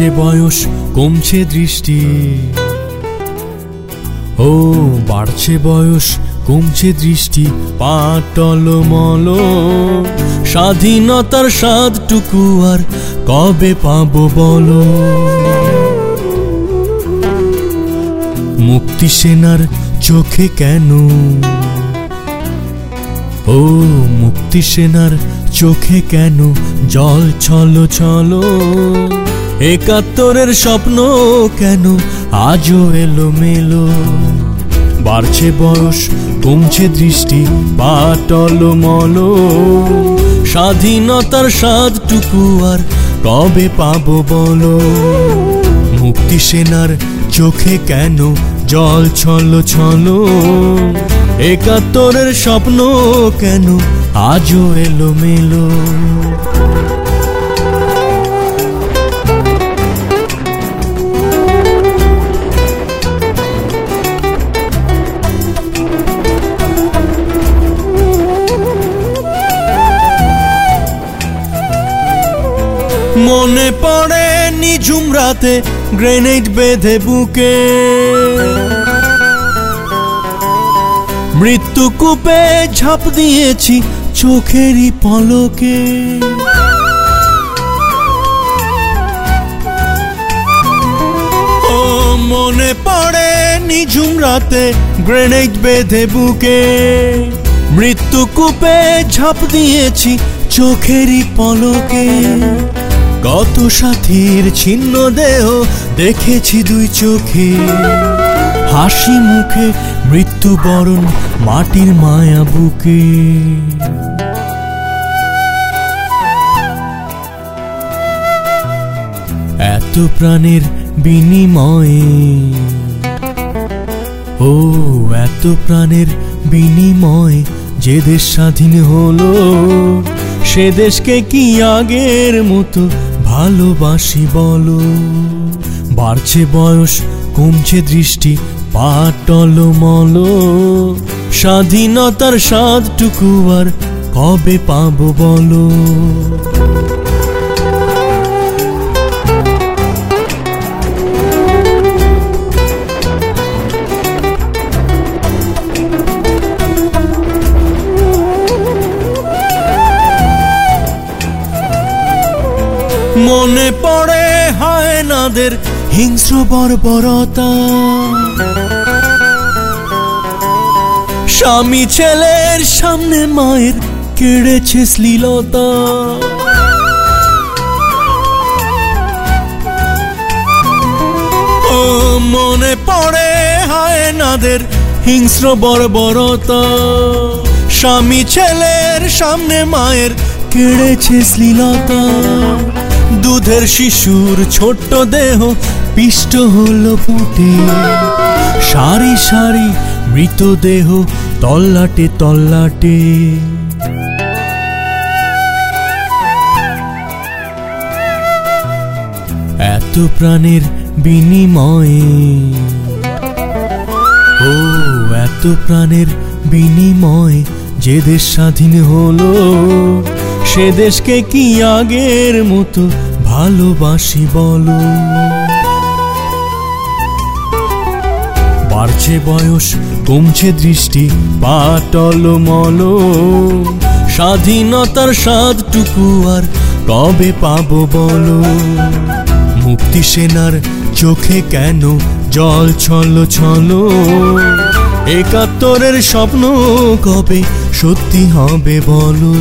বাড়ছে বয়স কমছে দৃষ্টি, ও বাড়ছে বয়স কমছে দৃষ্টি, পা টলমল, স্বাধীনতার স্বাদটুকু আর কবে পাবো বলো। মুক্তি সেনার চোখে কেন, ও মুক্তি সেনার চোখে কেন জল ছলো ছলো, একাত্তরের স্বপ্ন কেন আজও এলো মেলো। বাড়ছে বয়স কমছে দৃষ্টি, পা টলমল, স্বাধীনতার স্বাদটুকু আর কবে পাবো বলো। মুক্তি সেনার চোখে কেন জল ছলো ছলো, একাত্তরের স্বপ্ন কেন আজও এলো মেলো। মনে পড়ে নিঝুম রাতে গ্রেনেড বেঁধে বুকে, মৃত্যু কূপে ঝাঁপ দিয়েছি চোখেরই পলকে। ও মনে পড়ে নিঝুম রাতে গ্রেনেড বেঁধে বুকে, মৃত্যু কূপে ঝাঁপ দিয়েছি চোখেরই পলকে। কত সাথীর ছিন্ন দেহ দেখেছি দুই চোখে, হাসি মুখে মৃত্যুবরণ মাটির মায়া বুকে। এত প্রাণের বিনিময়ে, ও এত প্রাণের বিনিময়ে যে দেশ স্বাধীন হলো, সে দেশকে কি আগের মতো ভালোবাসি বলো। বাড়ছে বয়স কমছে দৃষ্টি, পা টলমল, স্বাধীনতার স্বাদটুকু আর কবে পাবো বলো। মনে পড়ে হায়নাদের হিংস্র বর্বরতা, স্বামী ছেলের সামনে মায়ের কেড়েছে শ্লীলতা। ও মনে পড়ে হায়নাদের হিংস্র বর্বরতা, স্বামী ছেলের সামনে মায়ের কেড়েছে শ্লীলতা। দুধের শিশুর ছোট্ট দেহ পিষ্ট হলো ফুটে, সারি সারি মৃতদেহ তল্লাটে তল্লাটে। এত প্রাণের বিনিময়ে, ও এত প্রাণের বিনিময়ে যে দেশ স্বাধীন হলো, সে দেশকে কি আগের মতো ভালোবাসি বলো। বাড়ছে বয়স কমছে দৃষ্টি, পা টলমল, স্বাধীনতার স্বাদটুকু আর কবে পাবো বলো। মুক্তি সেনার চোখে কেন জল ছলো ছলো, একাত্তরের স্বপ্ন কবে সত্যি হবে বলো।